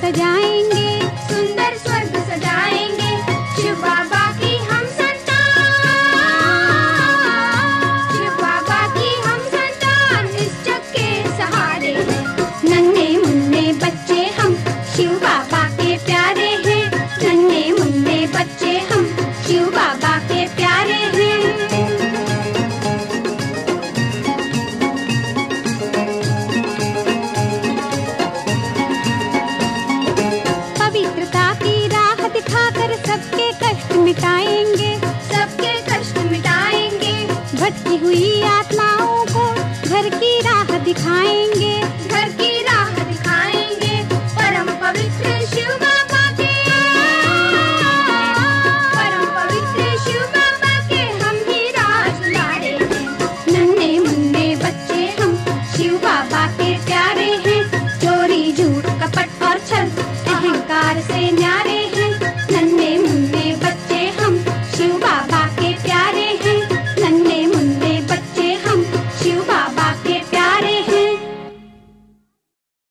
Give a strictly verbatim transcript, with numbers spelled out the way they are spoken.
सजाएंगे, सुंदर स्वर्ग सजाएंगे। शिव बाबा की हम संतान, शिव बाबा की हम संतान इस जग के सहारे हैं। नन्हे मुन्ने बच्चे हम शिव बाबा के प्यारे हैं, नन्हे मुन्ने बच्चे हम शिव बाबा के प्यारे हैं। पवित्रता की राह दिखाकर सबके कष्ट मिटाएंगे, सबके कष्ट मिटाएंगे। भटकी हुई आत्माओं को घर की राह दिखाएंगे।